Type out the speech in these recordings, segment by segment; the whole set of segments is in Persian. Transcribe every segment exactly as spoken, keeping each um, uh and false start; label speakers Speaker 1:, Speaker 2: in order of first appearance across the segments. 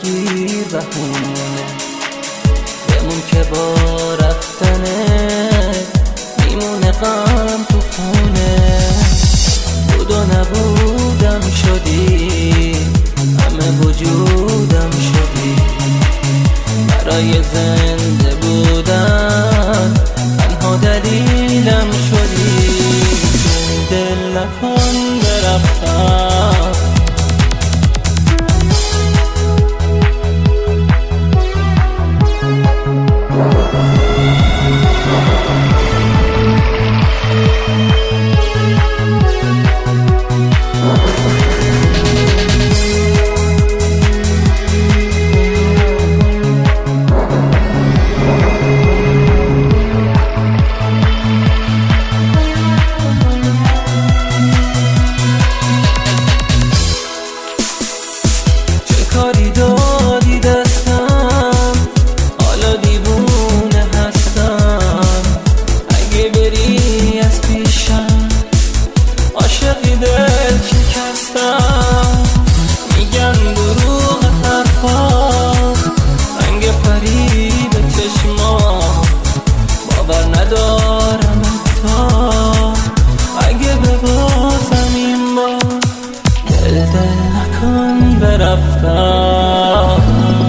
Speaker 1: نگیر بهونه، بمون که با رفتنه میمونه غم تو خونه. بود و نبودم شدی، همه وجودم شدی، برای زنده بودن تنها دلیلم شدی. دل نکن برفتم، کاری دادی دستم، حالا دیوونه هستم. اگه بری از پیشم عاشقی دل شکستم. میگن دروغ حرفات، رنگ فریب چشمات، باور ندارم حتی اگه ببازم این بار. دل دل نکن برفتم.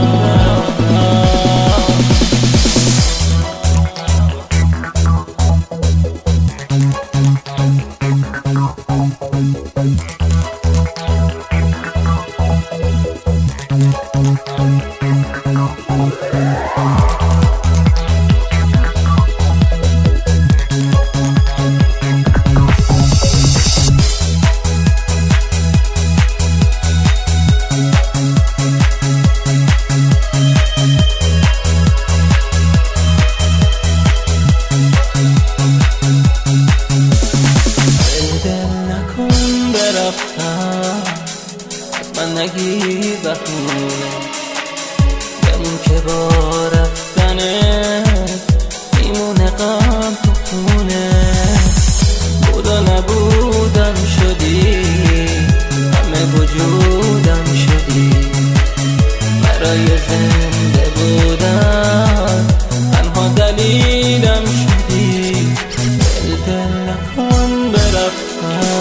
Speaker 1: من نگیر بهونه، بمون که با رفتنه میمونه غم تو خونه. بود و نبودم شدی، همه وجودم شدی، برای زنده بودن تنها دلیلم شدی. دل دل نکن برفتن.